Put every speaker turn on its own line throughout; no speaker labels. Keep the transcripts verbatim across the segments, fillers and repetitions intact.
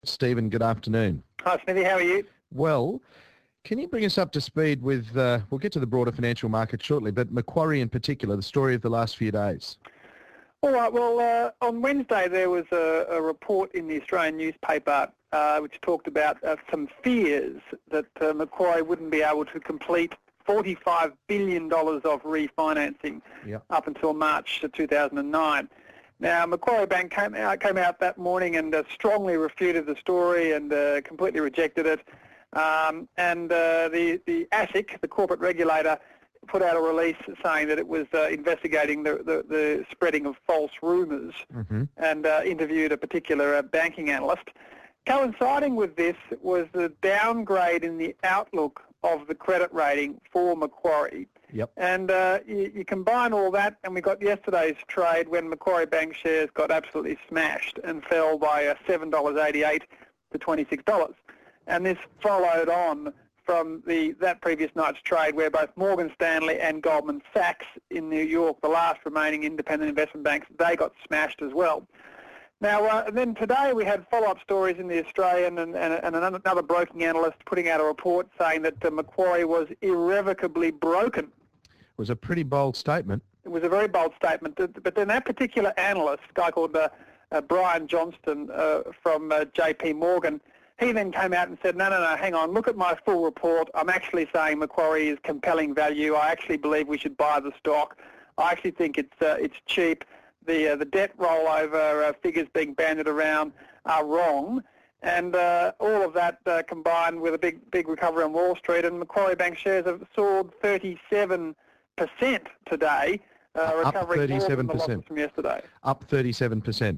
Stephen, good afternoon.
Hi, Smithy. How are you?
Well, can you bring us up to speed with, uh, we'll get to the broader financial market shortly, but Macquarie in particular, the story of the last few days?
All right. Well, uh, on Wednesday there was a, a report in the Australian newspaper uh, which talked about uh, some fears that uh, Macquarie wouldn't be able to complete forty-five billion dollars of refinancing
Yep.
up until March two thousand nine. Now, Macquarie Bank came out, came out that morning and uh, strongly refuted the story and uh, completely rejected it. Um, and uh, the, the ASIC, the corporate regulator, put out a release saying that it was uh, investigating the, the, the spreading of false rumours
Mm-hmm.
and uh, interviewed a particular uh, banking analyst. Coinciding with this was the downgrade in the outlook of the credit rating for Macquarie.
Yep.
And uh, you, you combine all that, and we got yesterday's trade when Macquarie Bank shares got absolutely smashed and fell by uh, seven dollars eighty-eight to twenty-six dollars. And this followed on from the that previous night's trade where both Morgan Stanley and Goldman Sachs in New York, the last remaining independent investment banks, they got smashed as well. Now, uh, and then today we had follow-up stories in the Australian and, and, and another broking analyst putting out a report saying that uh, Macquarie was irrevocably broken.
It was a pretty bold statement.
It was a very bold statement, but then that particular analyst, a guy called uh, uh, Brian Johnston uh, from uh, J P Morgan, he then came out and said, no, no, no, hang on, look at my full report. I'm actually saying Macquarie is compelling value. I actually believe we should buy the stock. I actually think it's uh, it's cheap. The uh, the debt rollover uh, figures being banded around are wrong. And uh, all of that uh, combined with a big big recovery on Wall Street, and Macquarie Bank shares have soared thirty-seven percent today, uh, recovering more than the losses from yesterday.
Up thirty-seven percent.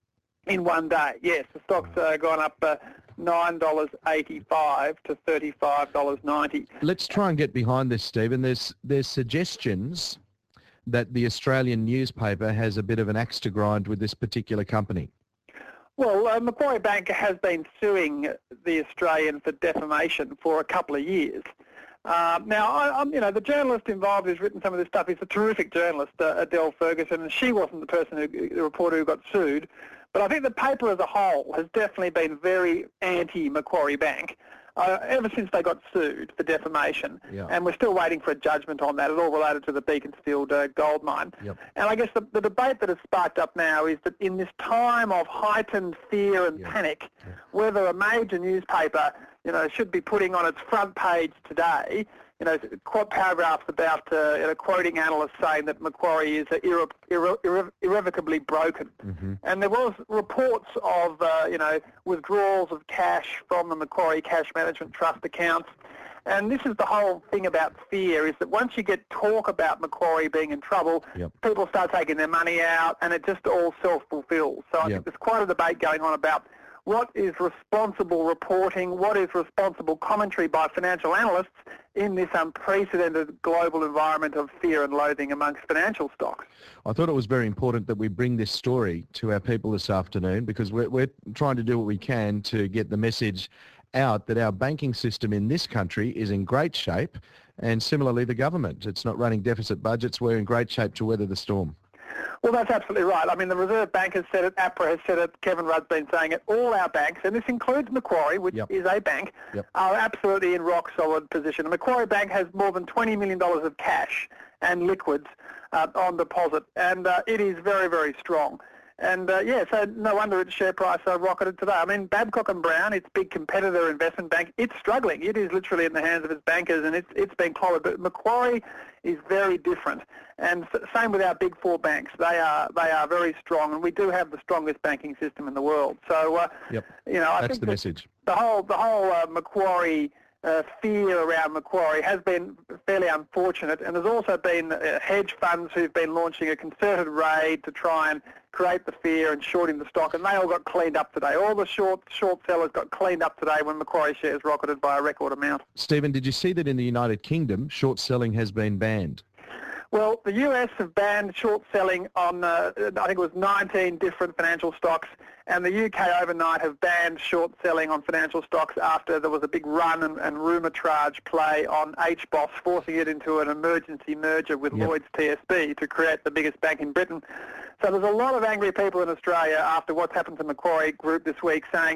In one day, yes. The stock's uh, gone up uh, nine dollars eighty-five to thirty-five dollars ninety.
Let's try and get behind this, Stephen. There's, there's suggestions that the Australian newspaper has a bit of an axe to grind with this particular company.
Well, uh, Macquarie Bank has been suing the Australian for defamation for a couple of years. Uh, now, I, I'm, you know, the journalist involved who's written some of this stuff is a terrific journalist, uh, Adele Ferguson, and she wasn't the person, who, the reporter who got sued. But I think the paper as a whole has definitely been very anti-Macquarie Bank uh, ever since they got sued for defamation.
Yeah.
And we're still waiting for a judgment on that. It's all related to the Beaconsfield uh, gold mine.
Yep.
And I guess the, the debate that has sparked up now is that in this time of heightened fear and
Yeah.
panic,
Yeah.
whether a major newspaper, you know, should be putting on its front page today, you know, quote paragraphs about uh, you know, quoting analysts saying that Macquarie is uh, irre irre irre irrevocably broken.
Mm-hmm.
And there was reports of, uh, you know, withdrawals of cash from the Macquarie Cash Management Trust accounts. And this is the whole thing about fear, is that once you get talk about Macquarie being in trouble,
Yep.
people start taking their money out, and it just all self-fulfills. So I
Yep.
think there's quite a debate going on about what is responsible reporting, what is responsible commentary by financial analysts in this unprecedented global environment of fear and loathing amongst financial stocks.
I thought it was very important that we bring this story to our people this afternoon, because we're, we're trying to do what we can to get the message out that our banking system in this country is in great shape, and similarly the government. It's not running deficit budgets. We're in great shape to weather the storm.
Well, that's absolutely right. I mean, the Reserve Bank has said it, APRA has said it, Kevin Rudd's been saying it. All our banks, and this includes Macquarie, which
Yep.
is a bank,
Yep.
are absolutely in rock-solid position. And Macquarie Bank has more than twenty million dollars of cash and liquids uh, on deposit, and uh, it is very, very strong. And, uh, yeah, so no wonder its share price uh, rocketed today. I mean, Babcock and Brown, its big competitor investment bank, it's struggling. It is literally in the hands of its bankers, and it's, it's been clobbered. But Macquarie is very different. And s same with our big four banks. They are they are very strong, and we do have the strongest banking system in the world. So, uh,
Yep.
you know, I
That's
think
the
that
message.
the whole, the whole uh, Macquarie uh, fear around Macquarie has been fairly unfortunate, and there's also been uh, hedge funds who've been launching a concerted raid to try and create the fear and shorting the stock, and they all got cleaned up today. All the short short sellers got cleaned up today when Macquarie shares rocketed by a record amount.
Stephen, did you see that in the United Kingdom, short selling has been banned?
Well, the U S have banned short selling on, uh, I think it was nineteen different financial stocks, and the U K overnight have banned short selling on financial stocks after there was a big run and, and rumour-charge play on H B O S, forcing it into an emergency merger with
Yep.
Lloyds T S B to create the biggest bank in Britain. So there's a lot of angry people in Australia after what's happened to Macquarie Group this week saying,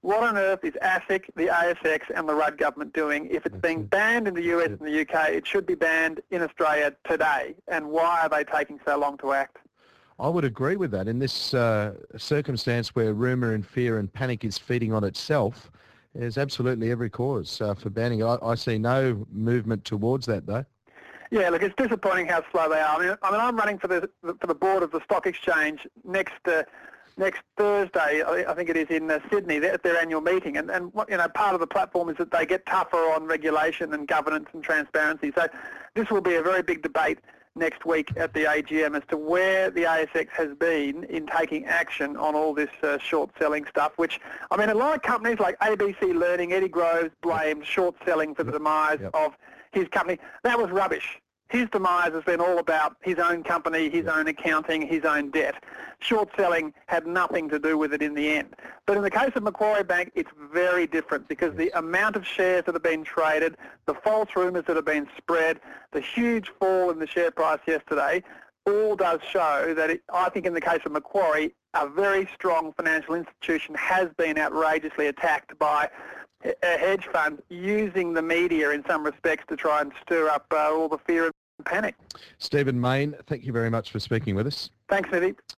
what on earth is ASIC, the A S X and the Rudd government doing? If it's being banned in the U S and the U K, it should be banned in Australia today. And why are they taking so long to act?
I would agree with that. In this uh, circumstance where rumour and fear and panic is feeding on itself, there's absolutely every cause uh, for banning. I, I see no movement towards that, though.
Yeah, look, it's disappointing how slow they are. I mean, I mean I'm running for the for the board of the Stock Exchange next uh, next Thursday. I think it is in uh, Sydney at their annual meeting, and and what, you know, part of the platform is that they get tougher on regulation and governance and transparency. So this will be a very big debate next week at the A G M as to where the A S X has been in taking action on all this uh, short selling stuff, which, I mean, a lot of companies like A B C Learning, Eddie Groves blamed short selling for the demise yep. of his company. That was rubbish. His demise has been all about his own company, his yep. own accounting, his own debt. Short selling had nothing to do with it in the end. But in the case of Macquarie Bank, it's very different because yes. the amount of shares that have been traded, the false rumours that have been spread, the huge fall in the share price yesterday, all does show that it, I think in the case of Macquarie, a very strong financial institution has been outrageously attacked by a hedge fund using the media in some respects to try and stir up uh, all the fear and panic.
Stephen Mayne, thank you very much for speaking with us.
Thanks, Smithy.